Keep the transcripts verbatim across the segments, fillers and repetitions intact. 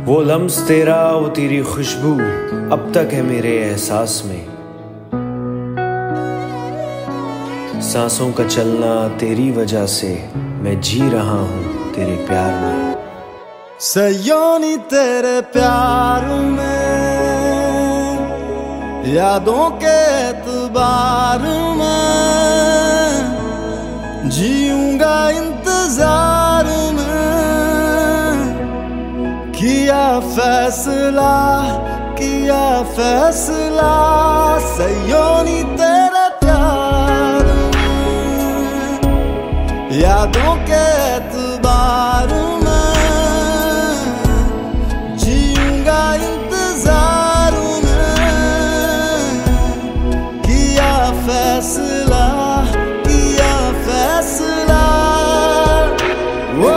वो लम्स तेरा, वो तेरी खुशबू अब तक है मेरे एहसास में। सांसों का चलना तेरी वजह से, मैं जी रहा हूँ तेरे प्यार में। सयोनी तेरे प्यार में, यादों के एतबार में, जीऊंगा इंतजार में। किया फैसला, किया फैसला, सयोनी तेरे प्यार में, यादों के एतबार में, जीऊंगा इंतजार में। किया फैसला, किया फैसला, वो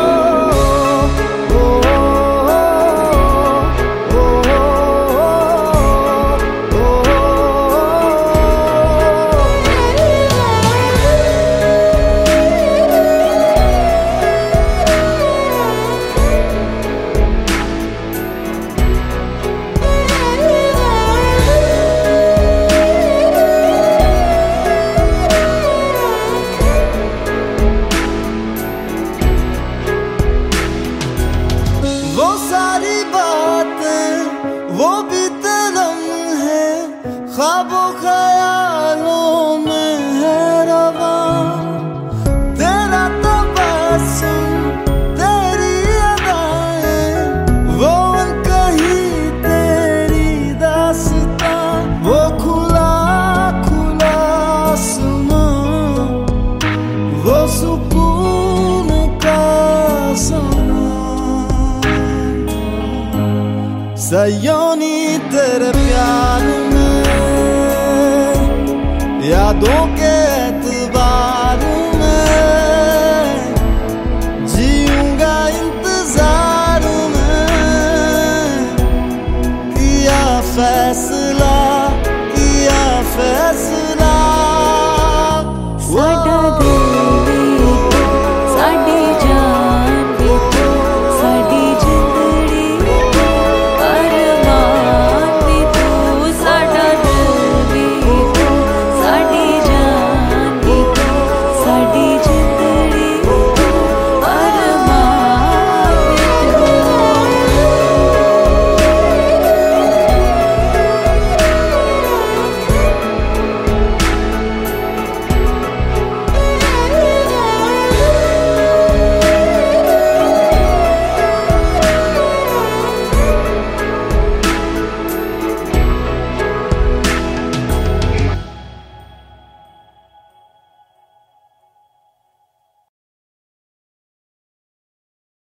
वो सारी बातें, वो बीते लम्हे, ख्वाबों ख्यालों में है रवा। तेरा तबस्सुम, तेरी अदाएं, वो अनकही तेरी दास्तां, वो खुला खुला आसमां, वो सुकून का समा। सयोनी तेरे प्यार में, यादों के एतबार में, जीऊंगा इंतजार में। किया फैसला, किया फैसला, साडा दिल भी तू, साडी जान भी तू, साडी जिंदड़ी भी तू, अरमान भी तू। साडा दिल भी तू, साडी जान भी तू, साडी जिंदड़ी